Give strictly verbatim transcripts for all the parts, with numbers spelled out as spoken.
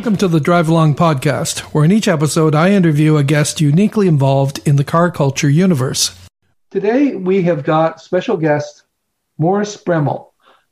Welcome to the Drive Along podcast, where in each episode I interview a guest uniquely involved in the car culture universe. Today we have got special guest Morris Bremmel,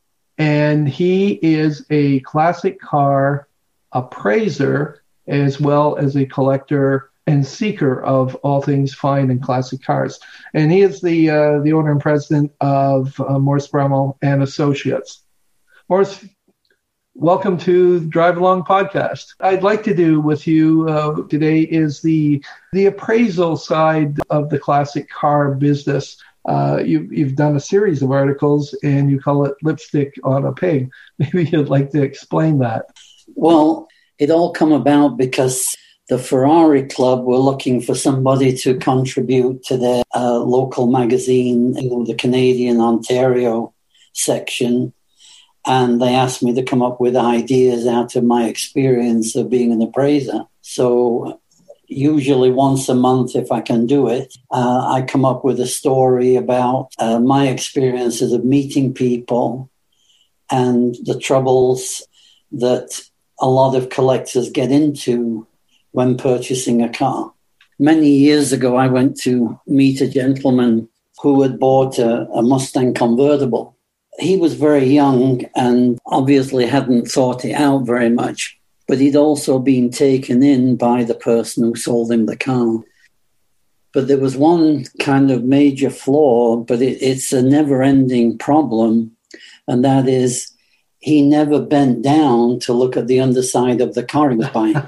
and he is a classic car appraiser as well as a collector and seeker of all things fine and classic cars. And he is the uh, the owner and president of uh, Morris Bremmel and Associates. Morris, welcome to the Drive Along podcast. I'd like to do with you uh, today is the the appraisal side of the classic car business. Uh, you, you've done a series of articles and you call it Lipstick on a Pig. Maybe you'd like to explain that. Well, it all come about because the Ferrari Club were looking for somebody to contribute to their uh, local magazine, you know, the Canadian Ontario section. And they asked me to come up with ideas out of my experience of being an appraiser. So usually once a month, if I can do it, uh, I come up with a story about uh, my experiences of meeting people and the troubles that a lot of collectors get into when purchasing a car. Many years ago, I went to meet a gentleman who had bought a, a Mustang convertible. He was very young and obviously hadn't thought it out very much, but he'd also been taken in by the person who sold him the car. But there was one kind of major flaw, but it, it's a never-ending problem, and that is he never bent down to look at the underside of the car he was buying.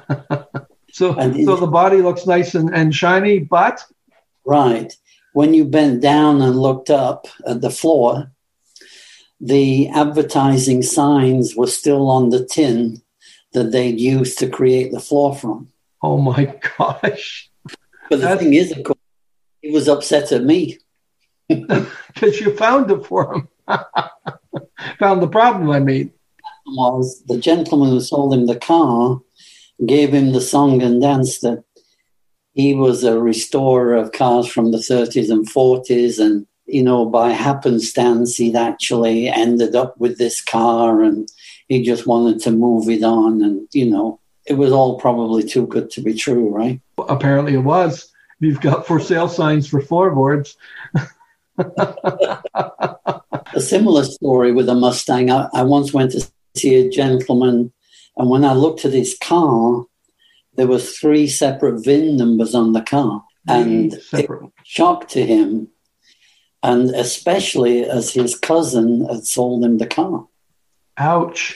so and so it, the body looks nice and, and shiny, but? Right. When you bent down and looked up at the floor, the advertising signs were still on the tin that they'd used to create the floor from. Oh, my gosh. But the That's... thing is, of course, he was upset at me. Because you found it for him. Found the problem, I mean. Was the gentleman who sold him the car gave him the song and dance that he was a restorer of cars from the thirties and forties, and you know, by happenstance, he'd actually ended up with this car and he just wanted to move it on. And, you know, it was all probably too good to be true, right? Apparently it was. You've got for sale signs for floorboards. A similar story with a Mustang. I, I once went to see a gentleman, and when I looked at his car, there was three separate V I N numbers on the car. And it shocked to him. And especially as his cousin had sold him the car. Ouch.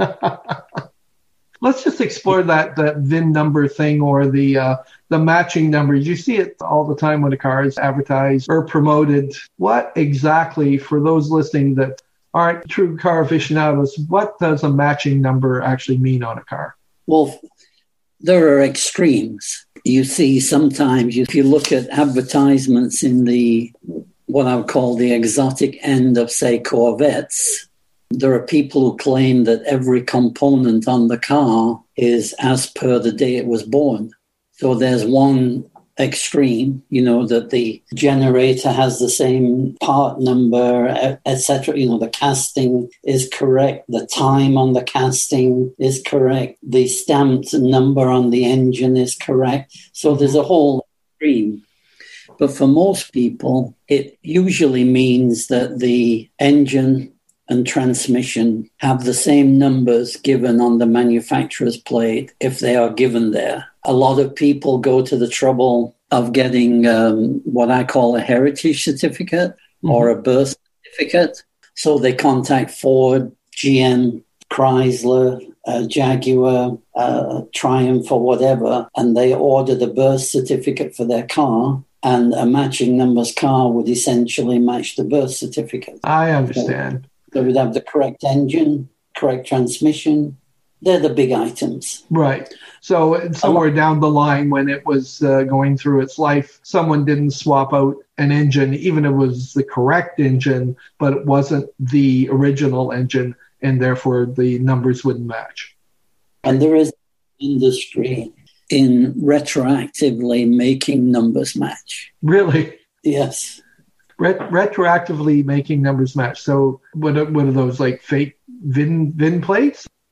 Let's just explore that, that V I N number thing or the uh, the matching numbers. You see it all the time when a car is advertised or promoted. What exactly, for those listening that aren't true car aficionados, what does a matching number actually mean on a car? Well, there are extremes. You see sometimes, if you look at advertisements in the what I would call the exotic end of, say, Corvettes, there are people who claim that every component on the car is as per the day it was born. So there's one extreme, you know, that the generator has the same part number, et cetera. You know, the casting is correct. The time on the casting is correct. The stamped number on the engine is correct. So there's a whole extreme. But for most people, it usually means that the engine and transmission have the same numbers given on the manufacturer's plate if they are given there. A lot of people go to the trouble of getting um, what I call a heritage certificate mm-hmm. or a birth certificate. So they contact Ford, G M, Chrysler, uh, Jaguar, uh, Triumph or whatever, and they order the birth certificate for their car. And a matching numbers car would essentially match the birth certificate. I understand. So they would have the correct engine, correct transmission. They're the big items. Right. So somewhere down the line when it was uh, going through its life, someone didn't swap out an engine, even if it was the correct engine, but it wasn't the original engine, and therefore the numbers wouldn't match. And there is industry in retroactively making numbers match. Really? Yes. Ret- retroactively making numbers match. So what are, what are those, like fake V I N, V I N plates?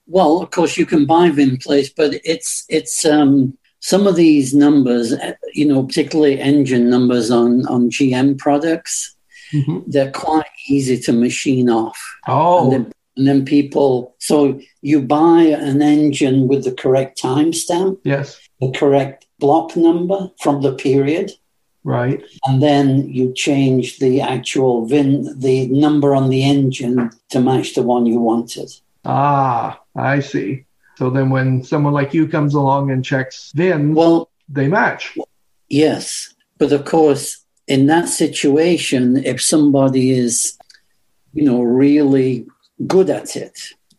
Well, of course, you can buy Vinplace, but it's it's um, some of these numbers, you know, particularly engine numbers on, on G M products, mm-hmm. they're quite easy to machine off. Oh. And then, and then people, so you buy an engine with the correct timestamp, yes, the correct block number from the period. Right. And then you change the actual V I N, the number on the engine to match the one you wanted. Ah, I see. So then when someone like you comes along and checks V I N, well, they match. Yes. But of course, in that situation, if somebody is, you know, really good at it,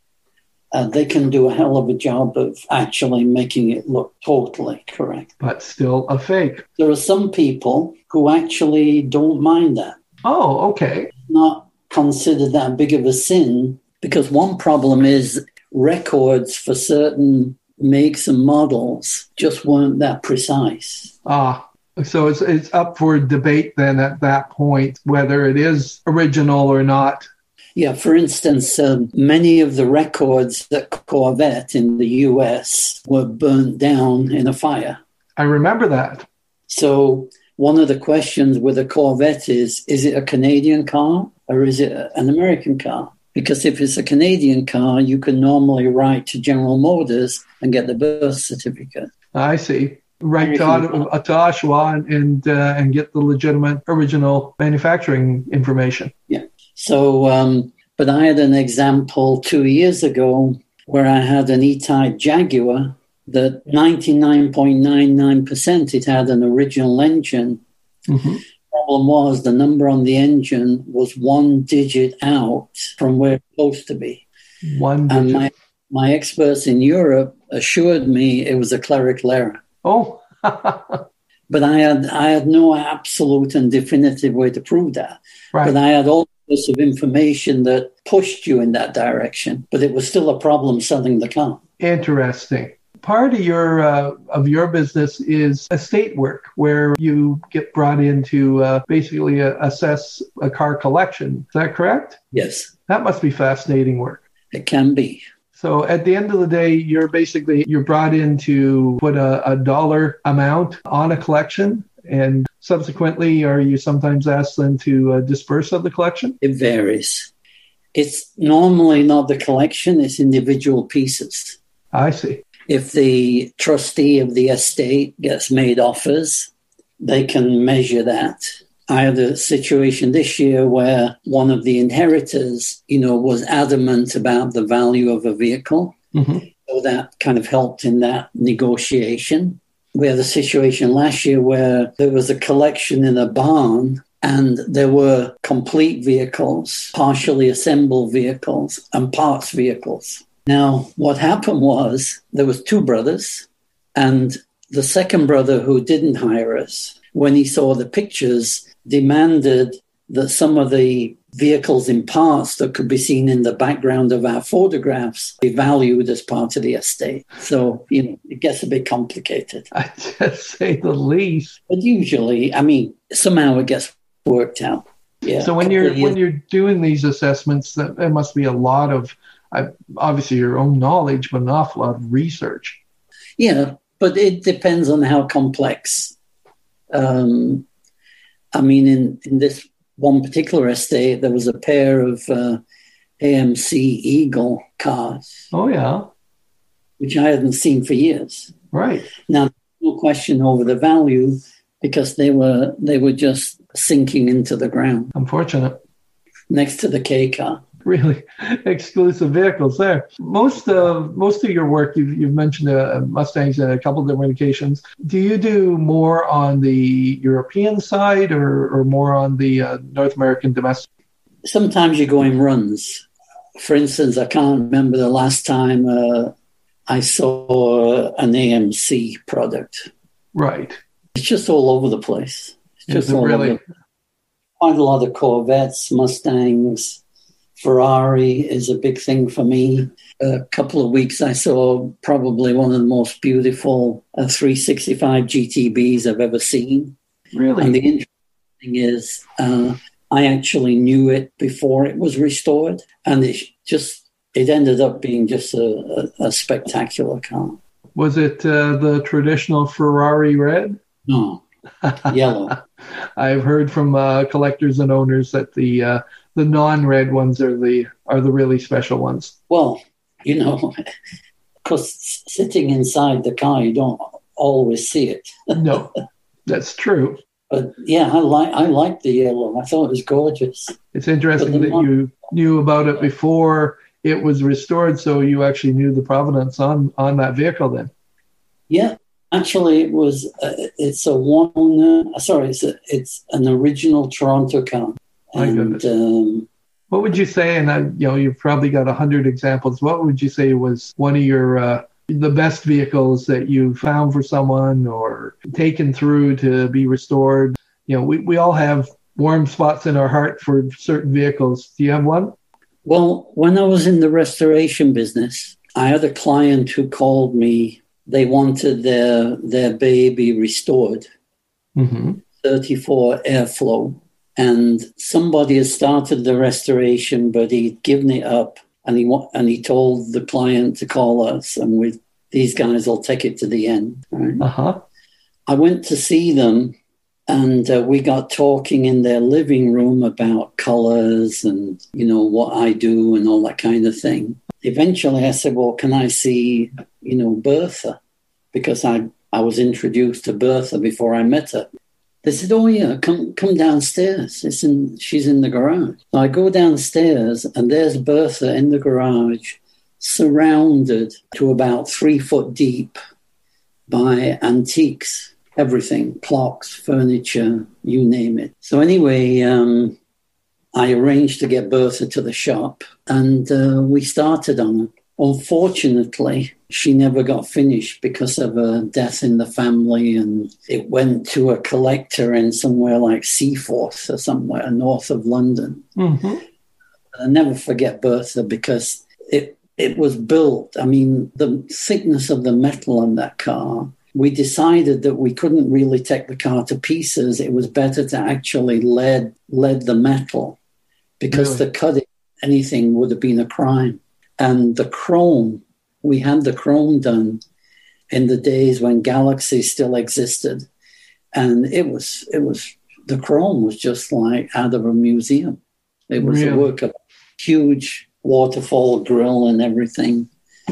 uh, they can do a hell of a job of actually making it look totally correct. But still a fake. There are some people who actually don't mind that. Oh, okay. Not consider that big of a sin, because one problem is records for certain makes and models just weren't that precise. Ah, so it's it's up for debate then at that point, whether it is original or not. Yeah, for instance, uh, many of the records at Corvette in the U S were burnt down in a fire. I remember that. So one of the questions with a Corvette is, is it a Canadian car or is it an American car? Because if it's a Canadian car, you can normally write to General Motors and get the birth certificate. I see. Write to, to Oshawa and and, uh, and get the legitimate original manufacturing information. Yeah. So, um, but I had an example two years ago where I had an E-Type Jaguar that ninety-nine point nine nine percent it had an original engine. Mm-hmm. Problem was the number on the engine was one digit out from where it's supposed to be. One digit. And my, my experts in Europe assured me it was a clerical error. Oh. But I had I had no absolute and definitive way to prove that. Right. But I had all sorts of information that pushed you in that direction. But it was still a problem selling the car. Interesting. Part of your uh, of your business is estate work, where you get brought in to uh, basically uh, assess a car collection. Is that correct? Yes. That must be fascinating work. It can be. So at the end of the day, you're basically you're brought in to put a, a dollar amount on a collection, and subsequently, are you sometimes asked then to uh, disperse of the collection? It varies. It's normally not the collection; it's individual pieces. I see. If the trustee of the estate gets made offers, they can measure that. I had a situation this year where one of the inheritors, you know, was adamant about the value of a vehicle. Mm-hmm. So that kind of helped in that negotiation. We had a situation last year where there was a collection in a barn and there were complete vehicles, partially assembled vehicles, and parts vehicles. Now, what happened was there was two brothers, and the second brother who didn't hire us, when he saw the pictures, demanded that some of the vehicles in parts that could be seen in the background of our photographs be valued as part of the estate. So, you know, it gets a bit complicated. I just say the least. But usually, I mean, somehow it gets worked out. Yeah. So when you're when you're doing these assessments, that there must be a lot of I, obviously your own knowledge, but an awful lot of research. Yeah, but it depends on how complex. Um, I mean, in, in this one particular estate, there was a pair of uh, A M C Eagle cars. Oh, yeah. Which I hadn't seen for years. Right. Now, no question over the value because they were they were just sinking into the ground. Unfortunate. Next to the K car. Really exclusive vehicles there. Most of most of your work, you've, you've mentioned uh, Mustangs on a couple of different occasions. Do you do more on the European side or, or more on the uh, North American domestic? Sometimes you go in runs. For instance, I can't remember the last time uh, I saw an A M C product. Right. It's just all over the place. It's just Is it all really? over. Quite a lot of Corvettes, Mustangs. Ferrari is a big thing for me. A couple of weeks I saw probably one of the most beautiful uh, three sixty-five G T Bs I've ever seen. Really? And the interesting thing is uh, I actually knew it before it was restored. And it just it ended up being just a, a, a spectacular car. Was it uh, the traditional Ferrari red? No, yellow. I've heard from uh, collectors and owners that the uh, the non-red ones are the are the really special ones. Well, you know, because sitting inside the car, you don't always see it. No, that's true. But yeah, I like I like the yellow. I thought it was gorgeous. It's interesting that non- you knew about it before it was restored, so you actually knew the provenance on, on that vehicle then. Yeah, actually, it was. Uh, it's a one owner. Sorry, it's a, it's an original Toronto car. My and, goodness. Um, what would you say? And I, you know, you've probably got a hundred examples. What would you say was one of your uh, the best vehicles that you found for someone or taken through to be restored? You know, we, we all have warm spots in our heart for certain vehicles. Do you have one? Well, when I was in the restoration business, I had a client who called me. They wanted their their baby restored, mm-hmm. thirty-four airflow. And somebody had started the restoration, but he'd given it up. And he and he told the client to call us, and we these guys will take it to the end. Right? Uh-huh. I went to see them, and uh, we got talking in their living room about colors and, you know, what I do and all that kind of thing. Eventually I said, well, can I see, you know, Bertha? Because I, I was introduced to Bertha before I met her. They said, oh, yeah, come come downstairs. It's in, she's in the garage. So I go downstairs, and there's Bertha in the garage, surrounded to about three foot deep by antiques. Everything, clocks, furniture, you name it. So anyway, um, I arranged to get Bertha to the shop, and uh, we started on her. Unfortunately, she never got finished because of a death in the family, and it went to a collector in somewhere like Seaforth or somewhere north of London. Mm-hmm. I'll never forget Bertha because it it was built. I mean, the thickness of the metal on that car. We decided that we couldn't really take the car to pieces. It was better to actually lead lead the metal because really? the cutting anything would have been a crime. And the chrome, we had the chrome done in the days when Galaxy still existed. And it was, it was, the chrome was just like out of a museum. It was really? a work of huge waterfall grill and everything.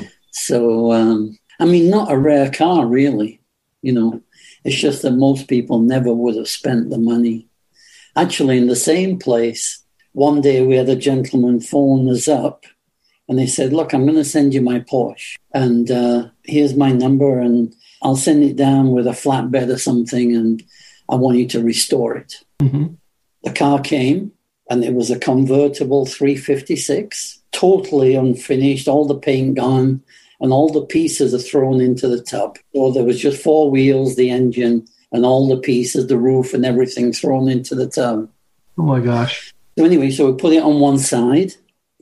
So, um, I mean, not a rare car, really. You know, it's just that most people never would have spent the money. Actually, in the same place, one day we had a gentleman phone us up, and they said, look, I'm going to send you my Porsche, and uh, here's my number, and I'll send it down with a flatbed or something, and I want you to restore it. Mm-hmm. The car came, and it was a convertible three fifty-six, totally unfinished, all the paint gone, and all the pieces are thrown into the tub. So there was just four wheels, the engine, and all the pieces, the roof and everything thrown into the tub. Oh, my gosh. So anyway, so we put it on one side.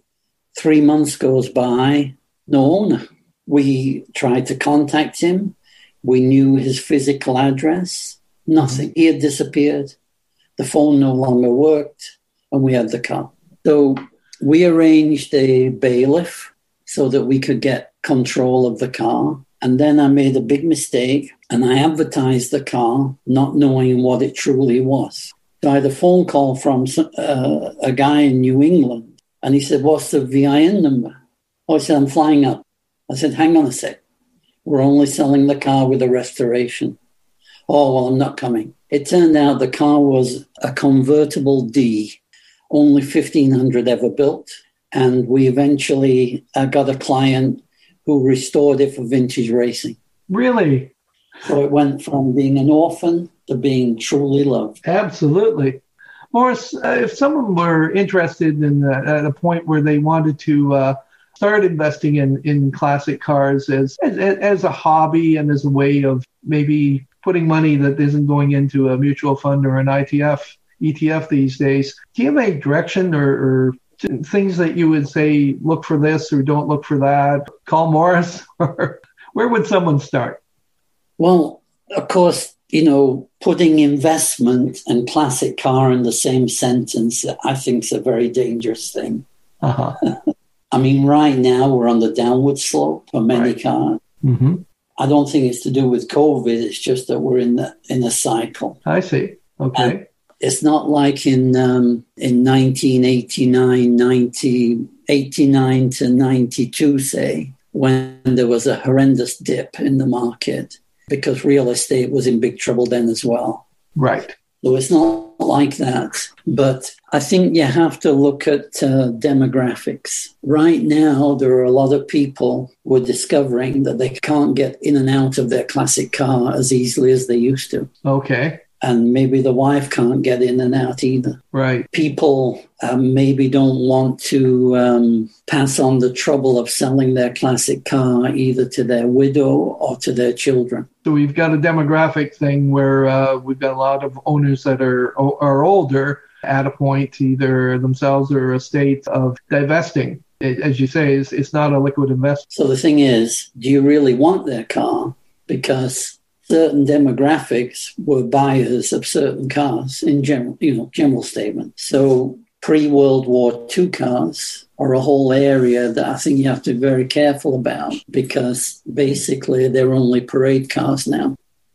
Three months goes by, no owner. We tried to contact him. We knew his physical address. Nothing. He had disappeared. The phone no longer worked, and we had the car. So we arranged a bailiff so that we could get control of the car. And then I made a big mistake, and I advertised the car not knowing what it truly was. So I had a phone call from uh, a guy in New England, and he said, what's the V I N number? Oh, I said, I'm flying up. I said, hang on a sec. We're only selling the car with a restoration. Oh, well, I'm not coming. It turned out the car was a convertible D, only fifteen hundred ever built. And we eventually uh, got a client who restored it for vintage racing. Really? So it went from being an orphan to being truly loved. Absolutely. Morris, uh, if someone were interested in uh, at a point where they wanted to uh, start investing in, in classic cars as, as as a hobby and as a way of maybe putting money that isn't going into a mutual fund or an I T F, E T F these days, do you have any direction or, or things that you would say, look for this or don't look for that? Call Morris? Or where would someone start? Well, of course, you know, putting investment and classic car in the same sentence, I think is a very dangerous thing. Uh-huh. I mean, right now we're on the downward slope for many Right. cars. Mm-hmm. I don't think it's to do with COVID. It's just that we're in the in a cycle. I see. Okay. And it's not like in um, in nineteen eighty-nine, ninety, eighty-nine to ninety-two, say, when there was a horrendous dip in the market because real estate was in big trouble then as well. Right. So it's not like that. But I think you have to look at uh, demographics. Right now, there are a lot of people who are discovering that they can't get in and out of their classic car as easily as they used to. Okay. And maybe the wife can't get in and out either. Right. People um, maybe don't want to um, pass on the trouble of selling their classic car either to their widow or to their children. So we've got a demographic thing where uh, we've got a lot of owners that are are older at a point, either themselves or a state of divesting. It, as you say, it's, it's not a liquid investment. So the thing is, do you really want their car? Because certain demographics were buyers of certain cars in general, you know, general statement. So pre-World War Two cars are a whole area that I think you have to be very careful about because basically they're only parade cars now.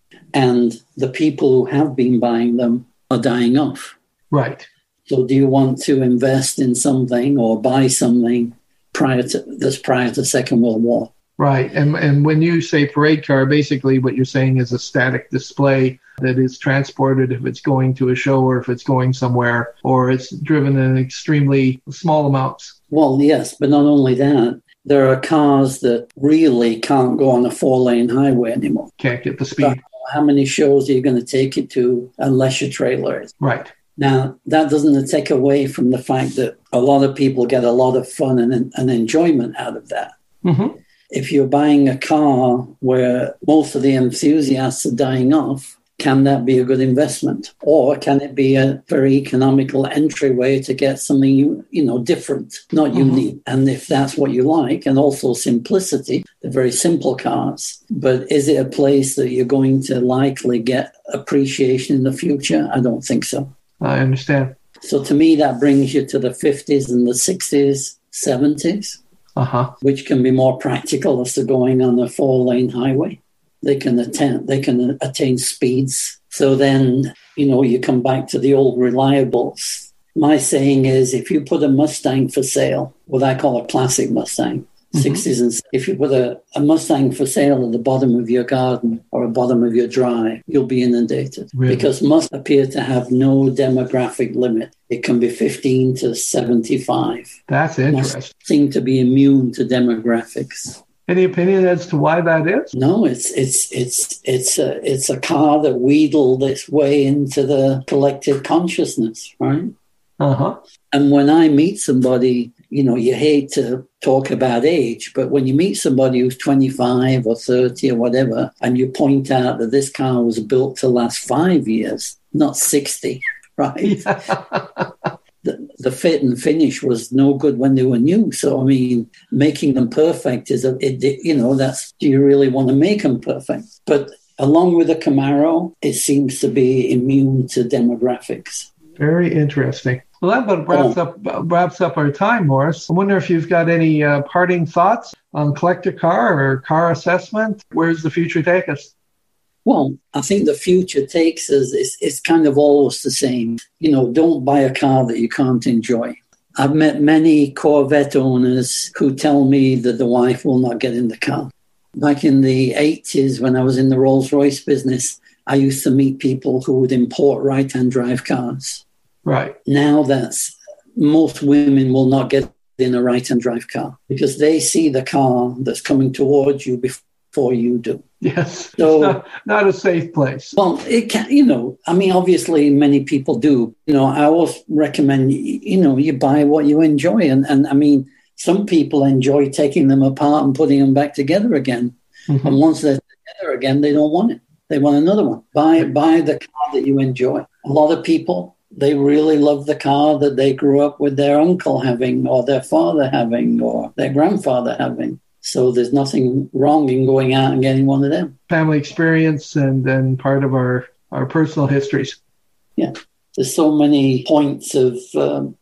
And the people who have been buying them are dying off. Right. So do you want to invest in something or buy something prior to this prior to Second World War? Right. And and when you say parade car, basically what you're saying is a static display that is transported if it's going to a show or if it's going somewhere, or it's driven in extremely small amounts. Well, yes, but not only that, there are cars that really can't go on a four-lane highway anymore. Can't get the speed. How many shows are you going to take it to unless your trailer is? Right. Now, that doesn't take away from the fact that a lot of people get a lot of fun and, and enjoyment out of that. Mm-hmm. If you're buying a car where most of the enthusiasts are dying off, can that be a good investment? Or can it be a very economical entryway to get something, you, you know, different, not mm-hmm. unique? And if that's what you like, and also simplicity, they're very simple cars. But is it a place that you're going to likely get appreciation in the future? I don't think so. I understand. So to me, that brings you to the fifties and the sixties, seventies. Uh-huh. Which can be more practical as to going on a four-lane highway. They can attain, they can attain speeds. So then, you know, you come back to the old reliables. My saying is, if you put a Mustang for sale, what I call a classic Mustang, mm-hmm. sixties and if you put a, a Mustang for sale at the bottom of your garden or the bottom of your drive, you'll be inundated. Really? Because Mustangs appear to have no demographic limit. It can be fifteen to seventy-five. That's interesting. Mustangs seem to be immune to demographics. Any opinion as to why that is? No, it's it's it's it's a it's a car that wheedled its way into the collective consciousness, right? Uh-huh. And when I meet somebody, you know, you hate to talk about age, but when you meet somebody who's twenty-five or thirty or whatever, and you point out that this car was built to last five years, not sixty, right? Yeah. The, the fit and finish was no good when they were new. So, I mean, making them perfect is, a, it, you know, that's, do you really want to make them perfect? But along with the Camaro, it seems to be immune to demographics. Very interesting. Well, that about wraps oh. up wraps up our time, Morris. I wonder if you've got any uh, parting thoughts on collector car or car assessment. Where's the future take us? Well, I think the future takes us, it's, it's kind of always the same. You know, don't buy a car that you can't enjoy. I've met many Corvette owners who tell me that the wife will not get in the car. Back in the eighties, when I was in the Rolls-Royce business, I used to meet people who would import right-hand drive cars. Right. Now that's, most women will not get in a right-hand drive car because they see the car that's coming towards you before you do. Yes, so, it's not, not a safe place. Well, it can, you know, I mean, obviously many people do. You know, I always recommend, you know, you buy what you enjoy. And, and I mean, some people enjoy taking them apart and putting them back together again. Mm-hmm. And once they're together again, they don't want it. They want another one. Buy, buy the car that you enjoy. A lot of people, they really love the car that they grew up with their uncle having or their father having or their grandfather having. So there's nothing wrong in going out and getting one of them. Family experience and then part of our, our personal histories. Yeah. There's so many points of um,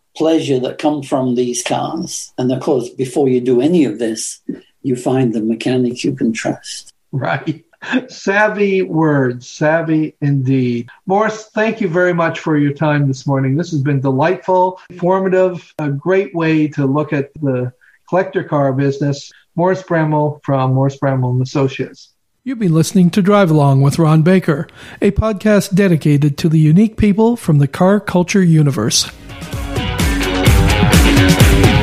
pleasure that come from these cars. And of course, before you do any of this, you find the mechanic you can trust. Right. Savvy words, savvy indeed. Morris, thank you very much for your time this morning. This has been delightful, informative, a great way to look at the collector car business. Morris Bremmel from Morris Bremmel and Associates. You've been listening to Drive Along with Ron Baker, a podcast dedicated to the unique people from the car culture universe.